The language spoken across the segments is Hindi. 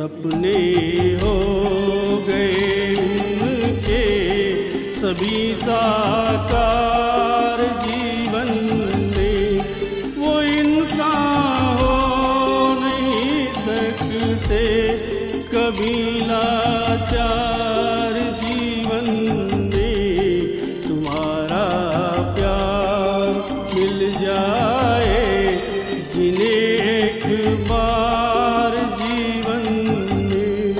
सपने हो गए उनके सभी साकार जीवन में, वो इंसान हो नहीं सकते कभी लाचार जीवन में। तुम्हारा प्यार मिल जाए जिन्हें एक बार जीवन में।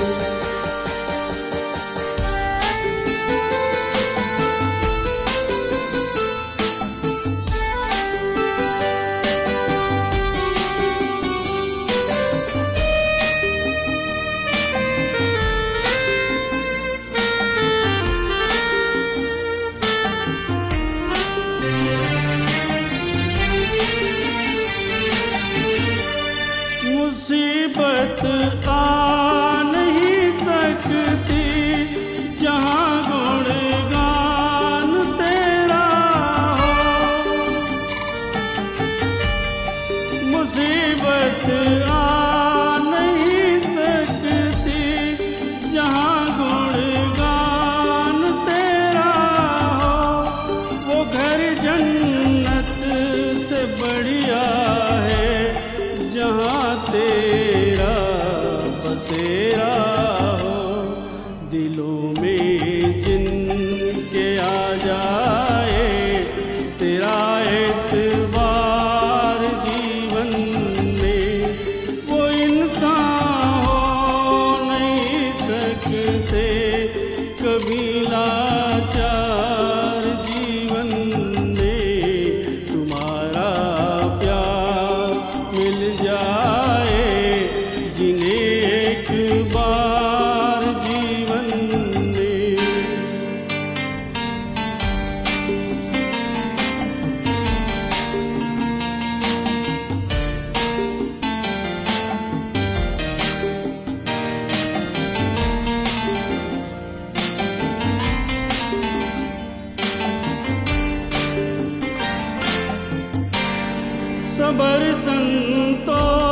मुसीबत आ नहीं सकती जहाँ गुणगान तेरा हो। मुसीबत आ नहीं सकती जहाँ गुणगान तेरा हो। वो घर जन्नत से बढ़िया है जहाँ तेरा बसेरा हो। दिलों में जिनके आ जाए तेरा एतबार जीवन में, वो इंसान हो नहीं सकते कभी लाचार जीवन में। तुम्हारा प्यार मिल जाए जिन्हें एक बार जीवन में। सबर संतोष